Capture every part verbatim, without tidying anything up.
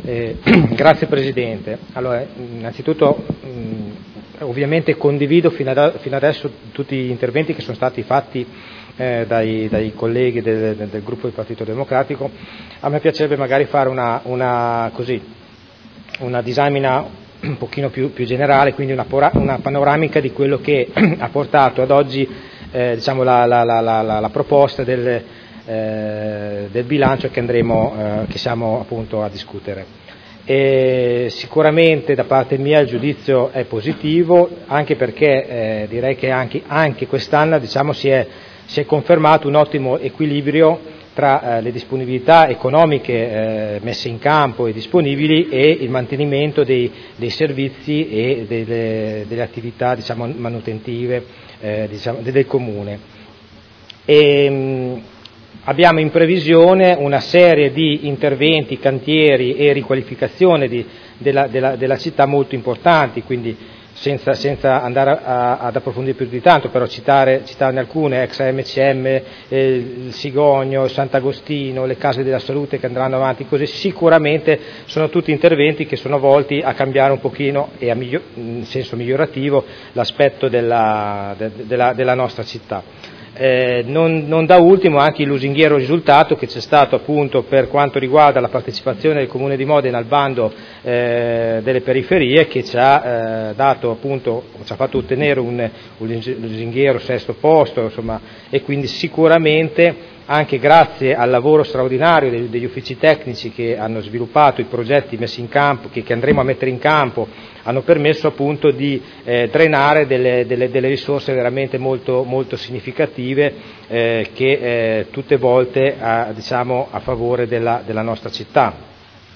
Eh, grazie Presidente. Allora, innanzitutto mh, ovviamente condivido fino, ad, fino adesso tutti gli interventi che sono stati fatti eh, dai, dai colleghi del, del, del gruppo del Partito Democratico. A me piacerebbe magari fare una, una, così, una disamina un pochino più, più generale, quindi una, una panoramica di quello che ha portato ad oggi eh, diciamo la, la, la, la, la proposta del Eh, del bilancio che andremo, eh, che siamo appunto a discutere. E sicuramente da parte mia il giudizio è positivo, anche perché eh, direi che anche, anche quest'anno diciamo, si, è, si è confermato un ottimo equilibrio tra eh, le disponibilità economiche eh, messe in campo e disponibili e il mantenimento dei, dei servizi e delle, delle attività diciamo, manutentive eh, diciamo, del comune. E, mh, Abbiamo in previsione una serie di interventi, cantieri e riqualificazione di, della, della, della città molto importanti, quindi senza, senza andare a, ad approfondire più di tanto, però citare, citarne alcune, ex A M C M, eh, il Sigogno, il Sant'Agostino, le case della salute che andranno avanti così, sicuramente sono tutti interventi che sono volti a cambiare un pochino e a miglior, in senso migliorativo l'aspetto della, de, della, della nostra città. Eh, non, non da ultimo anche il lusinghiero risultato che c'è stato appunto per quanto riguarda la partecipazione del Comune di Modena al bando eh, delle periferie, che ci ha eh, dato appunto, ci ha fatto ottenere un, un lusinghiero sesto posto, insomma, e quindi sicuramente anche grazie al lavoro straordinario degli, degli uffici tecnici che hanno sviluppato i progetti messi in campo, che, che andremo a mettere in campo, hanno permesso appunto di eh, drenare delle, delle, delle risorse veramente molto, molto significative eh, che eh, tutte volte a, diciamo, a favore della, della nostra città.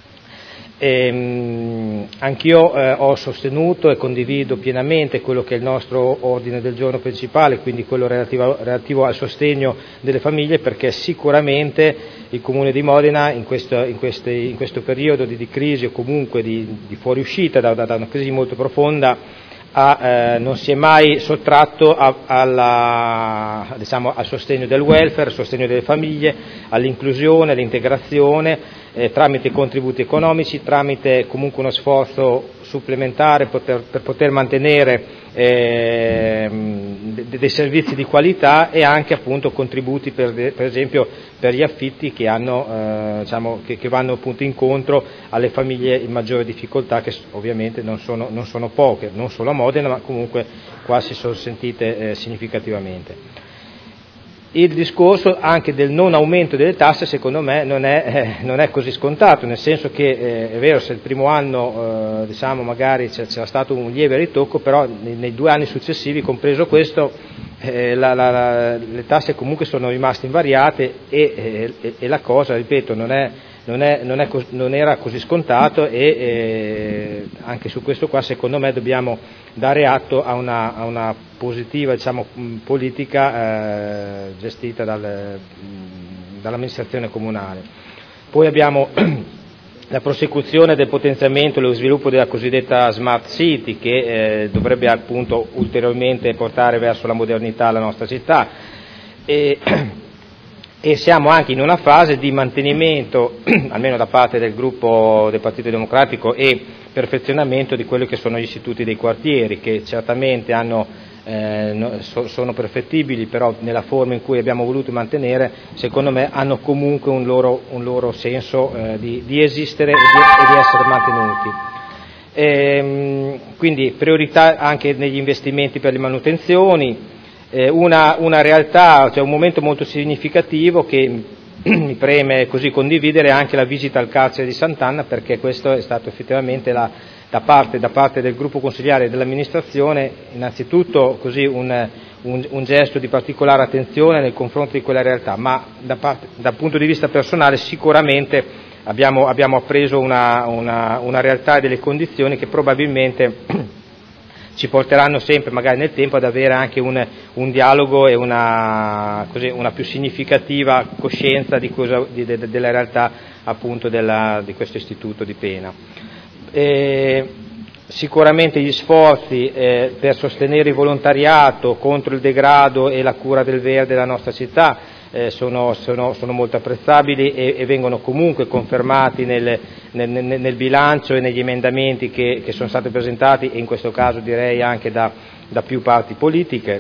Ehm, anch'io eh, ho sostenuto e condivido pienamente quello che è il nostro ordine del giorno principale, quindi quello relativo, relativo al sostegno delle famiglie, perché sicuramente il Comune di Modena in questo, in queste, in questo periodo di, di crisi o comunque di, di fuoriuscita da, da, da una crisi molto profonda ha, eh, non si è mai sottratto a, alla, diciamo, al sostegno del welfare, al sostegno delle famiglie, all'inclusione, all'integrazione eh, tramite contributi economici, tramite comunque uno sforzo supplementare per, per poter mantenere eh, dei servizi di qualità e anche appunto contributi per, per esempio per gli affitti che, hanno, eh, diciamo, che, che vanno appunto incontro alle famiglie in maggiore difficoltà, che ovviamente non sono, non sono poche, non solo a Modena, ma comunque qua si sono sentite eh, significativamente. Il discorso anche del non aumento delle tasse secondo me non è, eh, non è così scontato, nel senso che eh, è vero, se il primo anno eh, diciamo magari c'è, c'era stato un lieve ritocco, però nei, nei due anni successivi, compreso questo, eh, la, la, la, le tasse comunque sono rimaste invariate e, e, e la cosa, ripeto, non è Non, è, non, è, non era così scontato e eh, anche su questo qua secondo me dobbiamo dare atto a una, a una positiva diciamo, politica eh, gestita dal, dall'amministrazione comunale. Poi abbiamo la prosecuzione del potenziamento e lo sviluppo della cosiddetta Smart City, che eh, dovrebbe appunto ulteriormente portare verso la modernità la nostra città. E, e siamo anche in una fase di mantenimento, almeno da parte del gruppo del Partito Democratico, e perfezionamento di quelli che sono gli istituti dei quartieri, che certamente hanno, eh, so, sono perfettibili, però nella forma in cui abbiamo voluto mantenere, secondo me hanno comunque un loro, un loro senso eh, di, di esistere e di, e di essere mantenuti. E, quindi priorità anche negli investimenti per le manutenzioni. Una, una realtà, cioè un momento molto significativo che mi preme così condividere anche la visita al carcere di Sant'Anna, perché questo è stato effettivamente la, da, parte, da parte del gruppo consigliare e dell'amministrazione innanzitutto così un, un, un gesto di particolare attenzione nei confronti di quella realtà, ma da parte, dal punto di vista personale sicuramente abbiamo, abbiamo appreso una, una, una realtà e delle condizioni che probabilmente ci porteranno sempre magari nel tempo ad avere anche un, un dialogo e una, così, una più significativa coscienza di cosa, di, de, della realtà appunto della, di questo istituto di pena. E sicuramente gli sforzi eh, per sostenere il volontariato contro il degrado e la cura del verde della nostra città eh, sono, sono, sono molto apprezzabili e, e vengono comunque confermati nel nel, nel, nel bilancio e negli emendamenti che, che sono stati presentati, e in questo caso direi anche da, da più parti politiche.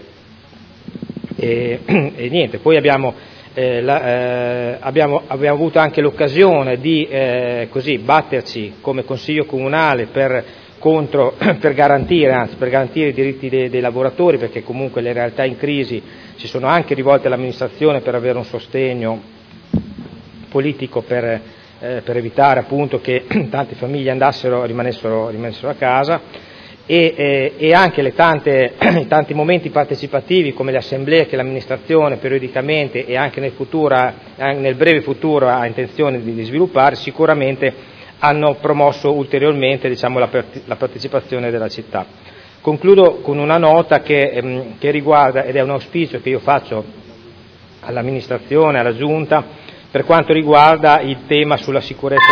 E, e niente, poi abbiamo, eh, la, eh, abbiamo, abbiamo avuto anche l'occasione di eh, così batterci come Consiglio Comunale per, contro, per, garantire, anzi, per garantire i diritti dei, dei lavoratori, perché comunque le realtà in crisi si sono anche rivolte all'amministrazione per avere un sostegno politico per, eh, per evitare appunto che tante famiglie andassero, rimanessero, rimanessero a casa. E, eh, e anche le tante, i tanti momenti partecipativi come le assemblee che l'amministrazione periodicamente e anche nel, futuro, nel breve futuro ha intenzione di, di sviluppare, sicuramente hanno promosso ulteriormente, diciamo, la, la partecipazione della città. Concludo con una nota che, ehm, che riguarda, ed è un auspicio che io faccio all'amministrazione, alla Giunta, per quanto riguarda il tema sulla sicurezza e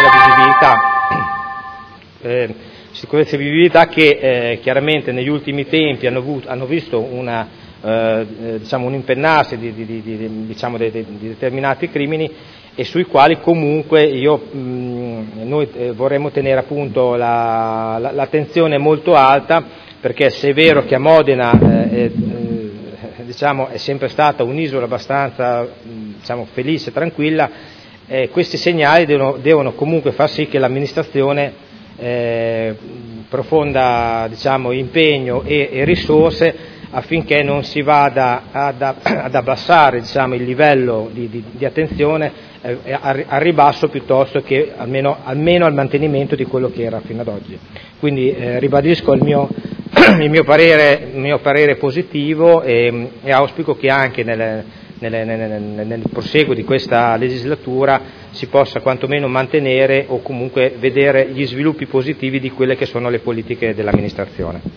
la visibilità. Eh, sicurezza e vivibilità che eh, chiaramente negli ultimi tempi hanno, avuto, hanno visto una, eh, diciamo un impennarsi di, di, di, di, diciamo di, di determinati crimini, e sui quali comunque io, mh, noi eh, vorremmo tenere appunto la, la, l'attenzione molto alta, perché se è vero che a Modena eh, eh, diciamo, è sempre stata un'isola abbastanza diciamo, felice, tranquilla, eh, questi segnali devono, devono comunque far sì che l'amministrazione Eh, profonda diciamo, impegno e, e risorse affinché non si vada ad, ad abbassare diciamo, il livello di, di, di attenzione eh, al ribasso, piuttosto che almeno, almeno al mantenimento di quello che era fino ad oggi. Quindi eh, ribadisco il mio, il, mio parere, il mio parere positivo e, e auspico che anche nelle Nel, nel, nel proseguo di questa legislatura si possa quantomeno mantenere o comunque vedere gli sviluppi positivi di quelle che sono le politiche dell'amministrazione.